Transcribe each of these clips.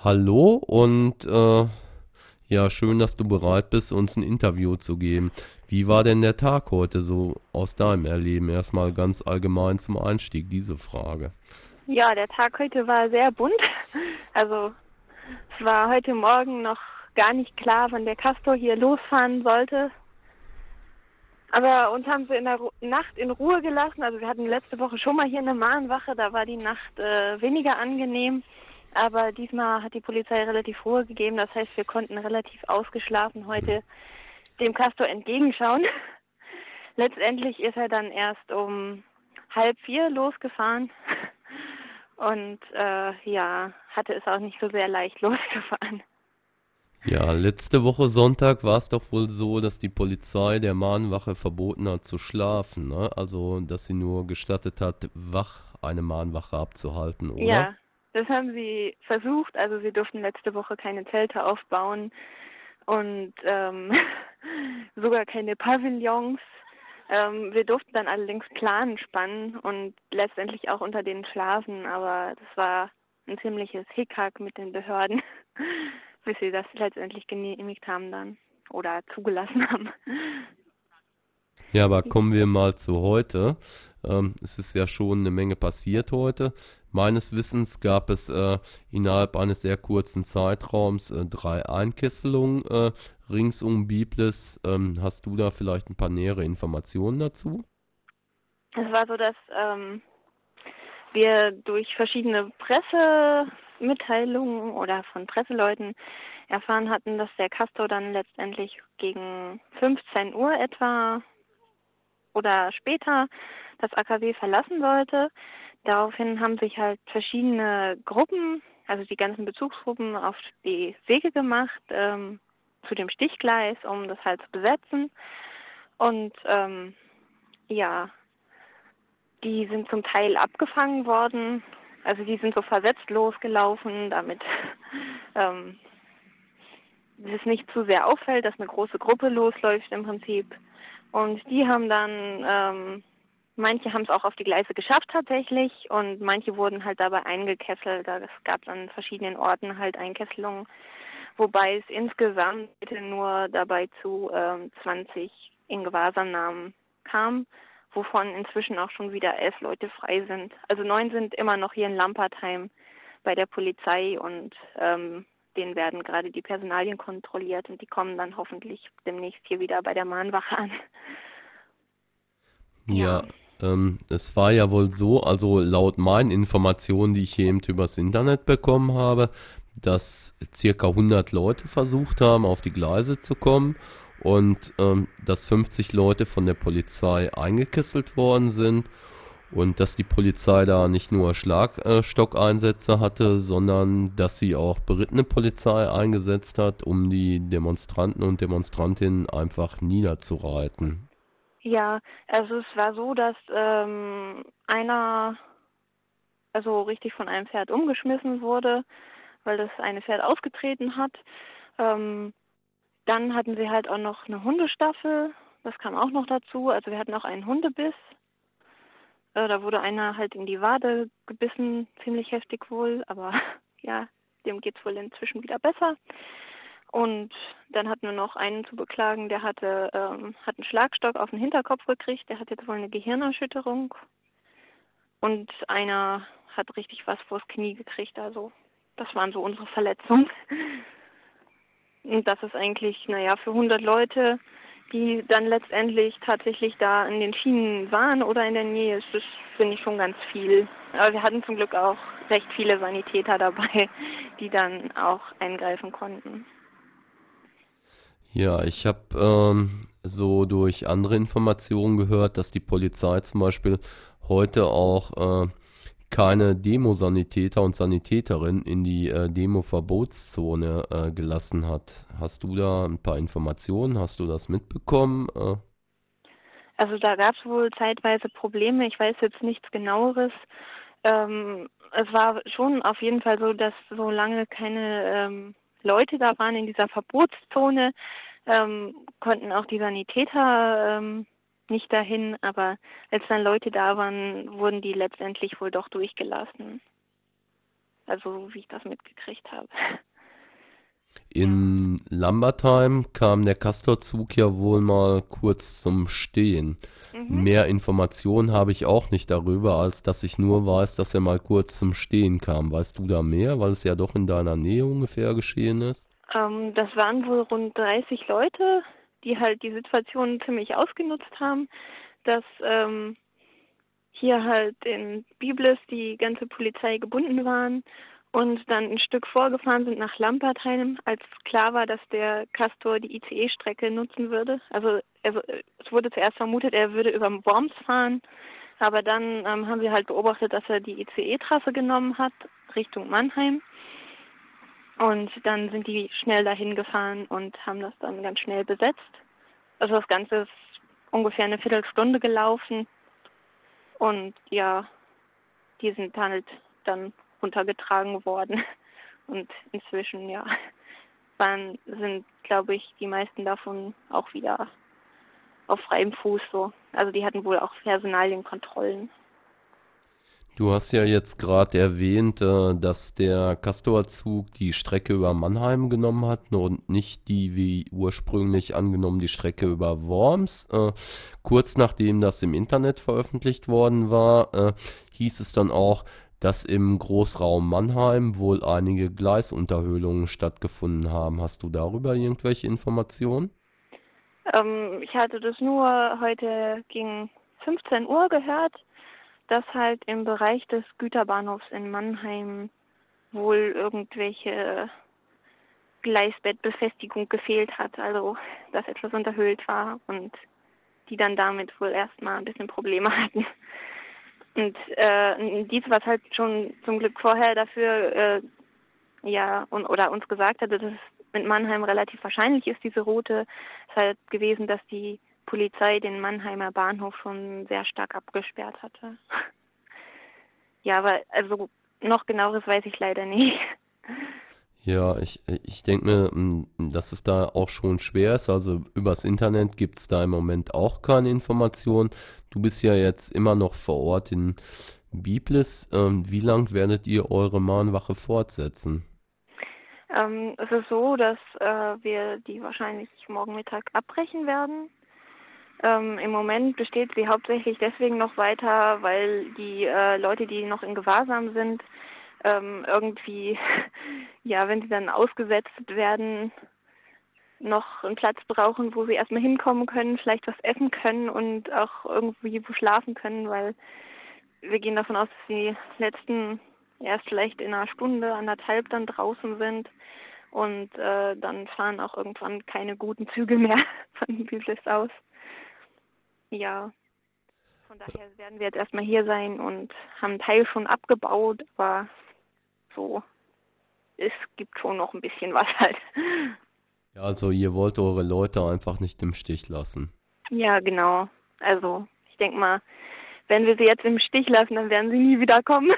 Hallo und ja, schön, dass du bereit bist, uns ein Interview zu geben. Wie war denn der Tag heute so aus deinem Erleben? Erstmal ganz allgemein zum Einstieg diese Frage. Ja, der Tag heute war sehr bunt. Also es war heute Morgen noch gar nicht klar, wann der Castor hier losfahren sollte. Aber uns haben sie in der Nacht in Ruhe gelassen. Also wir hatten letzte Woche schon mal hier eine Mahnwache, da war die Nacht weniger angenehm. Aber diesmal hat die Polizei relativ Ruhe gegeben. Das heißt, wir konnten relativ ausgeschlafen heute dem Castor entgegenschauen. Letztendlich ist er dann erst um 3:30 losgefahren. Und ja, hatte es auch nicht so sehr leicht losgefahren. Ja, letzte Woche Sonntag war es doch wohl so, dass die Polizei der Mahnwache verboten hat zu schlafen, ne? Also, dass sie nur gestattet hat, wach eine Mahnwache abzuhalten, oder? Ja, das haben sie versucht. Also sie durften letzte Woche keine Zelte aufbauen und sogar keine Pavillons. Wir durften dann allerdings Planen spannen und letztendlich auch unter denen schlafen, aber das war ein ziemliches Hickhack mit den Behörden, bis sie das letztendlich genehmigt haben dann oder zugelassen haben. Ja, aber kommen wir mal zu heute. Es ist ja schon eine Menge passiert heute. Meines Wissens gab es innerhalb eines sehr kurzen Zeitraums 3 Einkesselungen rings um Biblis. Hast du da vielleicht ein paar nähere Informationen dazu? Es war so, dass wir durch verschiedene Pressemitteilungen oder von Presseleuten erfahren hatten, dass der Castor dann letztendlich gegen 15 Uhr etwa oder später das AKW verlassen sollte. Daraufhin haben sich halt verschiedene Gruppen, also die ganzen Bezugsgruppen, auf die Wege gemacht zu dem Stichgleis, um das halt zu besetzen. Und ja, die sind zum Teil abgefangen worden. Also die sind so versetzt losgelaufen, damit es nicht zu sehr auffällt, dass eine große Gruppe losläuft im Prinzip. Und die haben dann, manche haben es auch auf die Gleise geschafft tatsächlich und manche wurden halt dabei eingekesselt. Es gab an verschiedenen Orten halt Einkesselungen, wobei es insgesamt nur dabei zu 20 in Gewahrsamnahmen kam, wovon inzwischen auch schon wieder 11 Leute frei sind. Also 9 sind immer noch hier in Lampertheim bei der Polizei und denen werden gerade die Personalien kontrolliert und die kommen dann hoffentlich demnächst hier wieder bei der Mahnwache an. Ja. Ja, es war ja wohl so, also laut meinen Informationen, die ich hier eben übers Internet bekommen habe, dass circa 100 Leute versucht haben, auf die Gleise zu kommen und dass 50 Leute von der Polizei eingekesselt worden sind und dass die Polizei da nicht nur Schlagstockeinsätze hatte, sondern dass sie auch berittene Polizei eingesetzt hat, um die Demonstranten und Demonstrantinnen einfach niederzureiten. Ja, also es war so, dass einer also richtig von einem Pferd umgeschmissen wurde, weil das eine Pferd ausgetreten hat. Ähm, Dann hatten sie halt auch noch eine Hundestaffel, das kam auch noch dazu. Also wir hatten auch einen Hundebiss. Da wurde einer halt in die Wade gebissen, ziemlich heftig wohl, aber ja, dem geht's wohl inzwischen wieder besser. Und dann hatten wir noch einen zu beklagen, der hat einen Schlagstock auf den Hinterkopf gekriegt, der hat jetzt wohl eine Gehirnerschütterung. Und einer hat richtig was vors Knie gekriegt, also das waren so unsere Verletzungen. Und das ist eigentlich, naja, für 100 Leute, die dann letztendlich tatsächlich da in den Schienen waren oder in der Nähe, ist das, finde ich, schon ganz viel. Aber wir hatten zum Glück auch recht viele Sanitäter dabei, die dann auch eingreifen konnten. Ja, ich habe so durch andere Informationen gehört, dass die Polizei zum Beispiel heute auch keine Demosanitäter und Sanitäterinnen in die Demo-Verbotszone gelassen hat. Hast du da ein paar Informationen? Hast du das mitbekommen? Also da gab es wohl zeitweise Probleme, ich weiß jetzt nichts Genaueres. Es war schon auf jeden Fall so, dass solange keine Leute da waren in dieser Verbotszone, konnten auch die Sanitäter nicht dahin, aber als dann Leute da waren, wurden die letztendlich wohl doch durchgelassen. Also wie ich das mitgekriegt habe. In Lambertheim kam der Castorzug ja wohl mal kurz zum Stehen. Mhm. Mehr Informationen habe ich auch nicht darüber, als dass ich nur weiß, dass er mal kurz zum Stehen kam. Weißt du da mehr, weil es ja doch in deiner Nähe ungefähr geschehen ist? Das waren wohl rund 30 Leute, die halt die Situation ziemlich ausgenutzt haben, dass hier halt in Biblis die ganze Polizei gebunden waren und dann ein Stück vorgefahren sind nach Lampertheim, als klar war, dass der Castor die ICE-Strecke nutzen würde. Also es wurde zuerst vermutet, er würde über Worms fahren, aber dann haben wir halt beobachtet, dass er die ICE-Trasse genommen hat, Richtung Mannheim. Und dann sind die schnell dahin gefahren und haben das dann ganz schnell besetzt. Also das Ganze ist ungefähr eine Viertelstunde gelaufen. Und ja, die sind halt dann runtergetragen worden. Und inzwischen, ja, sind, glaube ich, die meisten davon auch wieder auf freiem Fuß so. Also die hatten wohl auch Personalienkontrollen. Du hast ja jetzt gerade erwähnt, dass der Castorzug die Strecke über Mannheim genommen hat und nicht die wie ursprünglich angenommen die Strecke über Worms. Kurz nachdem das im Internet veröffentlicht worden war, hieß es dann auch, dass im Großraum Mannheim wohl einige Gleisunterhöhlungen stattgefunden haben. Hast du darüber irgendwelche Informationen? Ich hatte das nur heute gegen 15 Uhr gehört, dass halt im Bereich des Güterbahnhofs in Mannheim wohl irgendwelche Gleisbettbefestigung gefehlt hat, also dass etwas unterhöhlt war und die dann damit wohl erstmal ein bisschen Probleme hatten. Und dies, was halt schon zum Glück vorher dafür oder uns gesagt hatte, dass es mit Mannheim relativ wahrscheinlich ist, diese Route, ist halt gewesen, dass die Polizei den Mannheimer Bahnhof schon sehr stark abgesperrt hatte. Ja, aber also noch genaueres weiß ich leider nicht. Ja, ich denke mir, dass es da auch schon schwer ist. Also übers Internet gibt es da im Moment auch keine Informationen. Du bist ja jetzt immer noch vor Ort in Biblis. Wie lang werdet ihr eure Mahnwache fortsetzen? Es ist so, dass wir die wahrscheinlich morgen Mittag abbrechen werden. Im Moment besteht sie hauptsächlich deswegen noch weiter, weil die Leute, die noch in Gewahrsam sind, irgendwie, ja, wenn sie dann ausgesetzt werden, noch einen Platz brauchen, wo sie erstmal hinkommen können, vielleicht was essen können und auch irgendwie wo schlafen können, weil wir gehen davon aus, dass die letzten erst vielleicht in einer Stunde, anderthalb dann draußen sind und dann fahren auch irgendwann keine guten Züge mehr von Biblis aus. Ja, von daher werden wir jetzt erstmal hier sein und haben einen Teil schon abgebaut, aber so, es gibt schon noch ein bisschen was halt. Ja, also ihr wollt eure Leute einfach nicht im Stich lassen. Ja, genau. Also, ich denke mal, wenn wir sie jetzt im Stich lassen, dann werden sie nie wieder kommen.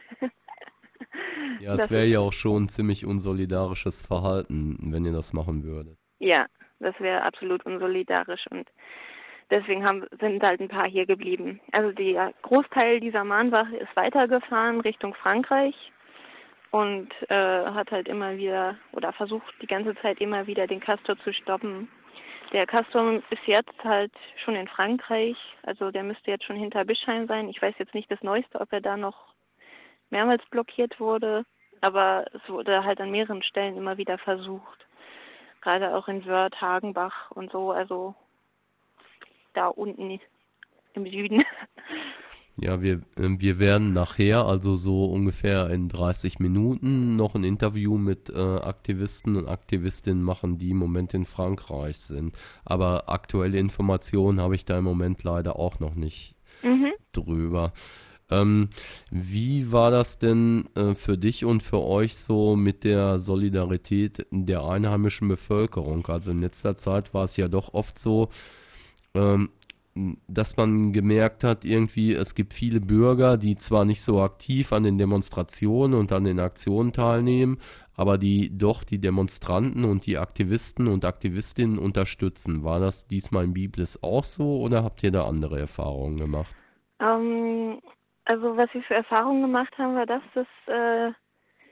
Ja, es Das wäre ist, ja auch schon ein ziemlich unsolidarisches Verhalten, wenn ihr das machen würdet. ja, das wäre absolut unsolidarisch und deswegen sind halt ein paar hier geblieben. Also der Großteil dieser Mahnwache ist weitergefahren Richtung Frankreich und hat halt immer wieder oder versucht die ganze Zeit immer wieder den Castor zu stoppen. Der Castor ist jetzt halt schon in Frankreich, also der müsste jetzt schon hinter Bischheim sein. Ich weiß jetzt nicht das Neueste, ob er da noch mehrmals blockiert wurde, aber es wurde halt an mehreren Stellen immer wieder versucht. Gerade auch in Wörth, Hagenbach und so, also da unten im Süden. Ja, wir werden nachher, also so ungefähr in 30 Minuten, noch ein Interview mit Aktivisten und Aktivistinnen machen, die im Moment in Frankreich sind. Aber aktuelle Informationen habe ich da im Moment leider auch noch nicht Mhm. drüber. Wie war das denn für dich und für euch so mit der Solidarität der einheimischen Bevölkerung? Also in letzter Zeit war es ja doch oft so, ähm, dass man gemerkt hat, irgendwie, es gibt viele Bürger, die zwar nicht so aktiv an den Demonstrationen und an den Aktionen teilnehmen, aber die doch die Demonstranten und die Aktivisten und Aktivistinnen unterstützen. War das diesmal in Biblis auch so oder habt ihr da andere Erfahrungen gemacht? Ähm, also was wir für Erfahrungen gemacht haben, war das, dass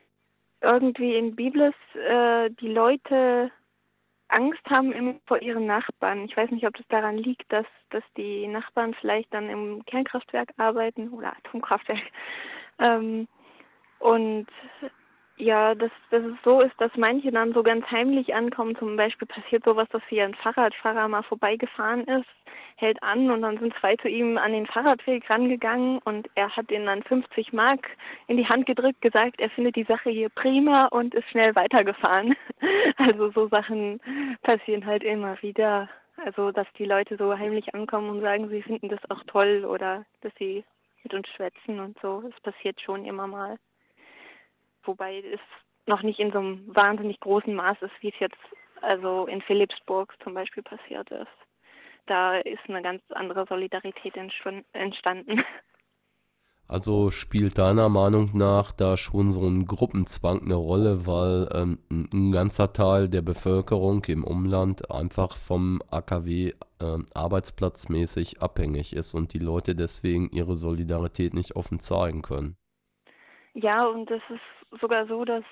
irgendwie in Biblis die Leute Angst haben immer vor ihren Nachbarn. Ich weiß nicht, ob das daran liegt, dass die Nachbarn vielleicht dann im Kernkraftwerk arbeiten oder Atomkraftwerk. Und ja, dass es so ist, dass manche dann so ganz heimlich ankommen. Zum Beispiel passiert sowas, dass hier ein Fahrradfahrer mal vorbeigefahren ist, hält an und dann sind zwei zu ihm an den Fahrradweg rangegangen und er hat ihnen dann 50 Mark in die Hand gedrückt, gesagt, er findet die Sache hier prima und ist schnell weitergefahren. Also so Sachen passieren halt immer wieder. Also dass die Leute so heimlich ankommen und sagen, sie finden das auch toll oder dass sie mit uns schwätzen und so. Das passiert schon immer mal. Wobei es noch nicht in so einem wahnsinnig großen Maß ist, wie es jetzt also in Philippsburg zum Beispiel passiert ist. Da ist eine ganz andere Solidarität entstanden. Also spielt deiner Meinung nach da schon so ein Gruppenzwang eine Rolle, weil ein ganzer Teil der Bevölkerung im Umland einfach vom AKW arbeitsplatzmäßig abhängig ist und die Leute deswegen ihre Solidarität nicht offen zeigen können? Ja, und es ist sogar so, dass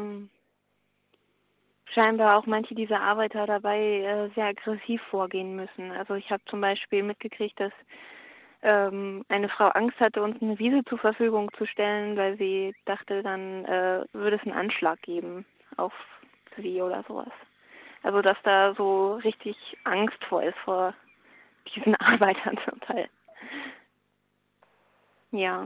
scheinbar auch manche dieser Arbeiter dabei sehr aggressiv vorgehen müssen. Also ich habe zum Beispiel mitgekriegt, dass eine Frau Angst hatte, uns eine Wiese zur Verfügung zu stellen, weil sie dachte, dann würde es einen Anschlag geben auf sie oder sowas. Also dass da so richtig Angst vor ist vor diesen Arbeitern zum Teil. Ja,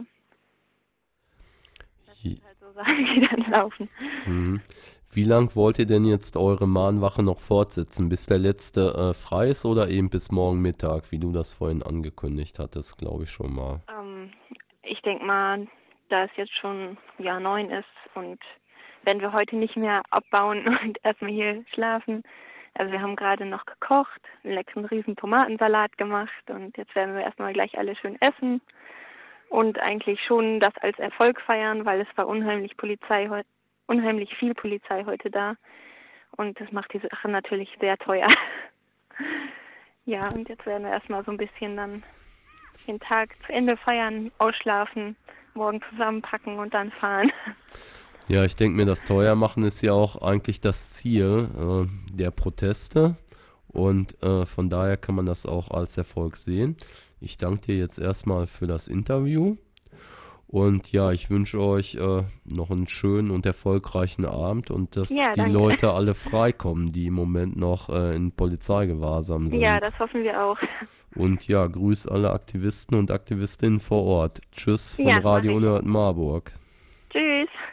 das sind halt so Sachen, die dann laufen. Mhm. Wie lang wollt ihr denn jetzt eure Mahnwache noch fortsetzen? Bis der letzte frei ist oder eben bis morgen Mittag, wie du das vorhin angekündigt hattest, glaube ich schon mal. Ich denke mal, da es jetzt schon 9 ist und wenn wir heute nicht mehr abbauen und erstmal hier schlafen, also wir haben gerade noch gekocht, einen leckeren riesen Tomatensalat gemacht und jetzt werden wir erstmal gleich alle schön essen und eigentlich schon das als Erfolg feiern, weil es war unheimlich viel Polizei heute da und das macht die Sache natürlich sehr teuer. Ja, und jetzt werden wir erstmal so ein bisschen dann den Tag zu Ende feiern, ausschlafen, morgen zusammenpacken und dann fahren. Ja, ich denke mir, das teuer machen ist ja auch eigentlich das Ziel der Proteste und von daher kann man das auch als Erfolg sehen. Ich danke dir jetzt erstmal für das Interview und ja, ich wünsche euch noch einen schönen und erfolgreichen Abend und dass Ja, die danke. Leute alle freikommen, die im Moment noch in Polizeigewahrsam Ja, sind. das hoffen wir auch. Und ja, grüß alle Aktivisten und Aktivistinnen vor Ort. Tschüss von Ja, mach Radio ich. Unerhört Marburg. Tschüss.